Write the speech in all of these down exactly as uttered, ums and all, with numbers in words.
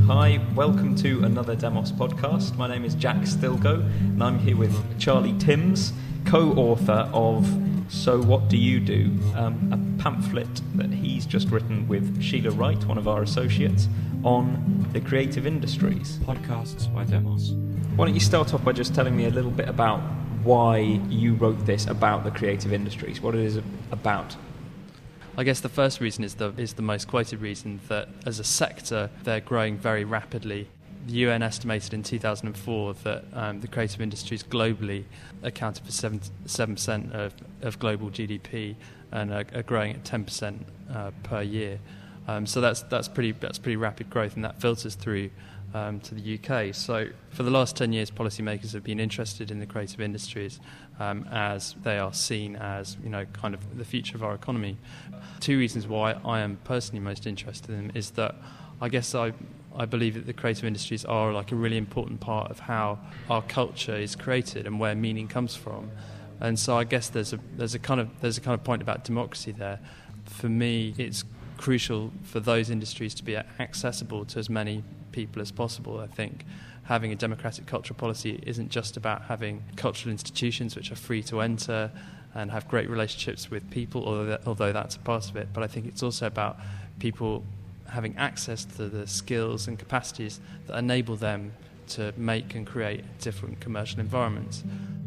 Hi, welcome to another Demos podcast. My name is Jack Stilgo, and I'm here with Charlie Timms, co-author of So What Do You Do?, um, a pamphlet that he's just written with Sheila Wright, one of our associates, on the creative industries. Podcasts by Demos. Why don't you start off by just telling me a little bit about why you wrote this about the creative industries, what it is about? I guess the first reason is the is the most quoted reason, that as a sector they're growing very rapidly. The U N estimated in two thousand four that um, the creative industries globally accounted for seven percent of, of global G D P and are, are growing at ten percent uh, per year. Um, so that's that's pretty that's pretty rapid growth, and that filters through um, to the U K. So for the last ten years, policymakers have been interested in the creative industries um, as they are seen as, you know, kind of the future of our economy. Two reasons why I am personally most interested in them is that I guess I I believe that the creative industries are like a really important part of how our culture is created and where meaning comes from. And so I guess there's a there's a kind of there's a kind of point about democracy there. For me, it's crucial for those industries to be accessible to as many people as possible. I think having a democratic cultural policy isn't just about having cultural institutions which are free to enter and have great relationships with people, although, that, although that's a part of it. But I think it's also about people having access to the skills and capacities that enable them to make and create different commercial environments.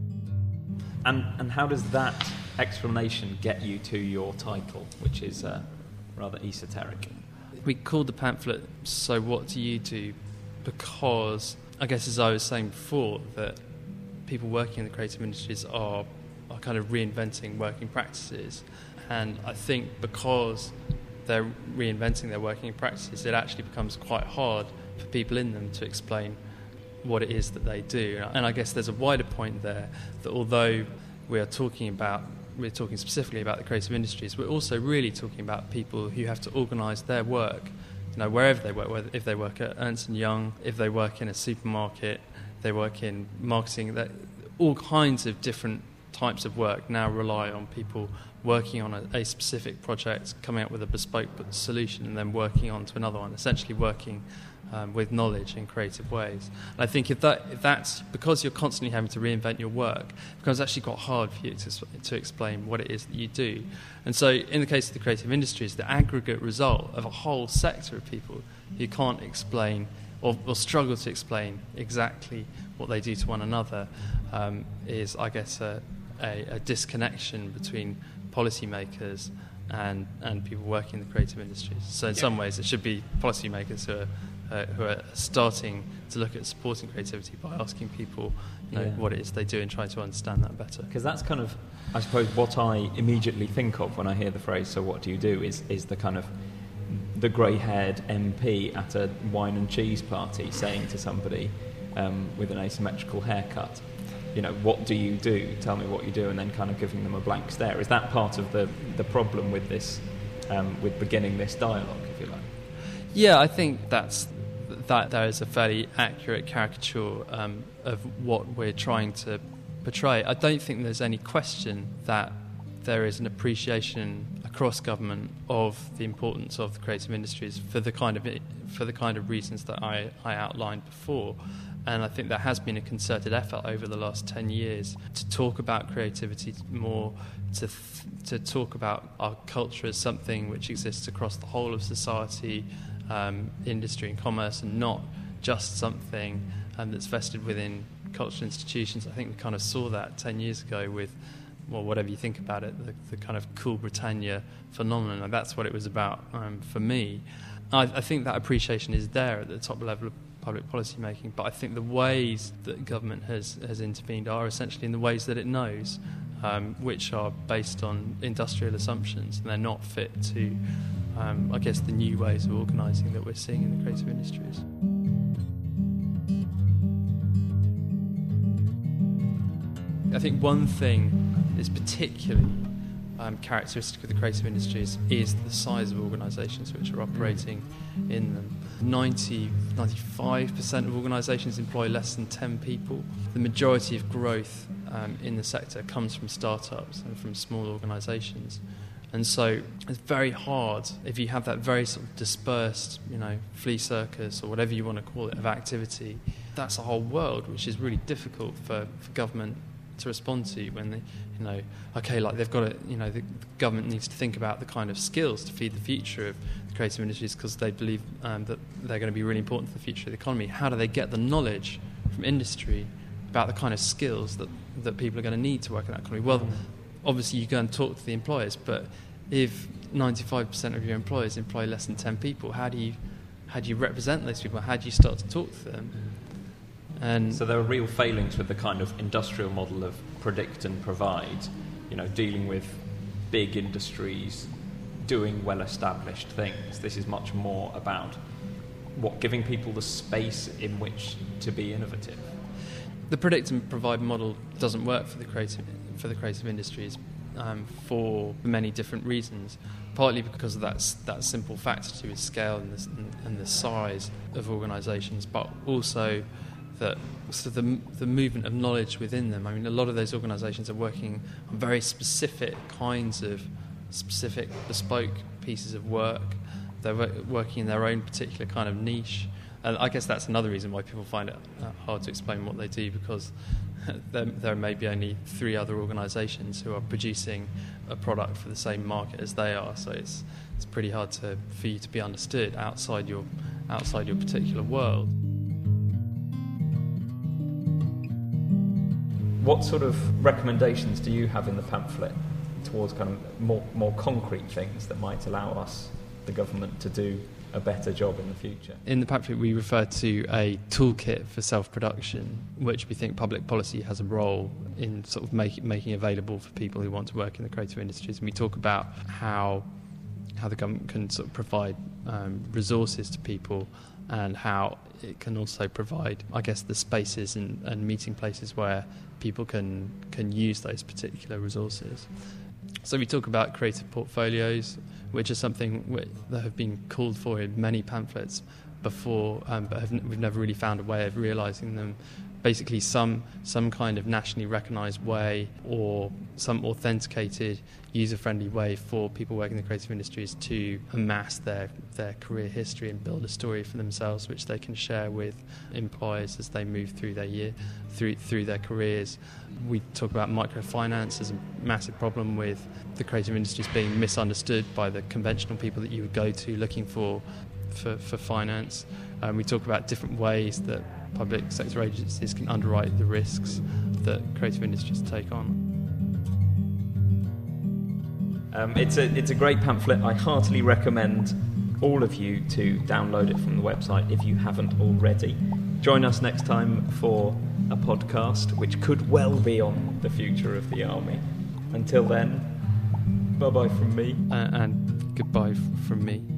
And and how does that explanation get you to your title, which is uh, rather esoteric? We called the pamphlet So What Do You Do? Because, I guess as I was saying before, that people working in the creative industries are, are kind of reinventing working practices. And I think because they're reinventing their working practices, it actually becomes quite hard for people in them to explain what it is that they do. And I guess there's a wider point there, that although we are talking about we're talking specifically about the creative industries, we're also really talking about people who have to organise their work, you know, wherever they work, whether if they work at Ernst and Young, if they work in a supermarket, they work in marketing, that all kinds of different types of work now rely on people working on a, a specific project, coming up with a bespoke solution, and then working on to another one, essentially working um, with knowledge in creative ways. And I think if that if that's because you're constantly having to reinvent your work, it becomes actually quite hard for you to to explain what it is that you do. And so in the case of the creative industries, the aggregate result of a whole sector of people who can't explain or, or struggle to explain exactly what they do to one another um, is, I guess, a, a, a disconnection between policymakers and and people working in the creative industries. So in some ways it should be policymakers who are uh, who are starting to look at supporting creativity by asking people, you know, yeah. what it is they do and trying to understand that better. Because that's kind of, I suppose, what I immediately think of when I hear the phrase "so what do you do?" is is the kind of the grey-haired M P at a wine and cheese party saying to somebody um, with an asymmetrical haircut, you know, what do you do? Tell me what you do, and then kind of giving them a blank stare. Is that part of the, the problem with this, um, with beginning this dialogue, if you like? Yeah, I think that's that. There is a fairly accurate caricature um, of what we're trying to portray. I don't think there's any question that there is an appreciation across government of the importance of the creative industries for the kind of for the kind of reasons that I, I outlined before. And I think there has been a concerted effort over the last ten years to talk about creativity more, to th- to talk about our culture as something which exists across the whole of society, um, industry and commerce, and not just something um, that's vested within cultural institutions. I think we kind of saw that ten years ago with, well, whatever you think about it, the, the kind of Cool Britannia phenomenon. And that's what it was about um, for me. I, I think that appreciation is there at the top level of public policy making, but I think the ways that government has, has intervened are essentially in the ways that it knows, um, which are based on industrial assumptions, and they're not fit to, um, I guess, the new ways of organising that we're seeing in the creative industries. I think one thing is particularly um, characteristic of the creative industries is the size of organisations which are operating in them. ninety, ninety-five percent of organisations employ less than ten people. The majority of growth um, in the sector comes from startups and from small organisations. And so it's very hard if you have that very sort of dispersed, you know, flea circus or whatever you want to call it of activity. That's a whole world which is really difficult for, for government to respond to when they, you know, okay, like they've got to, you know, the government needs to think about the kind of skills to feed the future of the creative industries because they believe um, that they're going to be really important for the future of the economy. How do they get the knowledge from industry about the kind of skills that, that people are going to need to work in that economy? Well, obviously you go and talk to the employers, but if ninety-five percent of your employers employ less than ten people, how do you how do you represent those people? How do you start to talk to them? And so there are real failings with the kind of industrial model of predict and provide, you know, dealing with big industries, doing well-established things. This is much more about what giving people the space in which to be innovative. The predict and provide model doesn't work for the creative for the creative industries um, for many different reasons. Partly because of that that simple factor to do with scale and the, and the size of organisations, but also that so the the movement of knowledge within them. I mean, a lot of those organisations are working on very specific kinds of specific bespoke pieces of work. They're working in their own particular kind of niche. And I guess that's another reason why people find it hard to explain what they do, because there, there may be only three other organisations who are producing a product for the same market as they are. So it's it's pretty hard to, for you to be understood outside your outside your particular world. What sort of recommendations do you have in the pamphlet towards kind of more more concrete things that might allow us, the government, to do a better job in the future? In the pamphlet we refer to a toolkit for self-production, which we think public policy has a role in sort of make, making available for people who want to work in the creative industries. And we talk about how how the government can sort of provide um, resources to people, and how it can also provide, I guess, the spaces and, and meeting places where people can can use those particular resources. So we talk about creative portfolios, which is something that have been called for in many pamphlets before, um, but have, we've never really found a way of realising them. Basically, some some kind of nationally recognised way, or some authenticated, user-friendly way for people working in the creative industries to amass their, their career history and build a story for themselves, which they can share with employers as they move through their year, through through their careers. We talk about microfinance as a massive problem with the creative industries being misunderstood by the conventional people that you would go to looking for for, for finance. Um, we talk about different ways that public sector agencies can underwrite the risks that creative industries take on. Um, it's a it's a great pamphlet. I heartily recommend all of you to download it from the website if you haven't already. Join us next time for a podcast which could well be on the future of the army. Until then, bye-bye from me. Uh, and goodbye f- from me.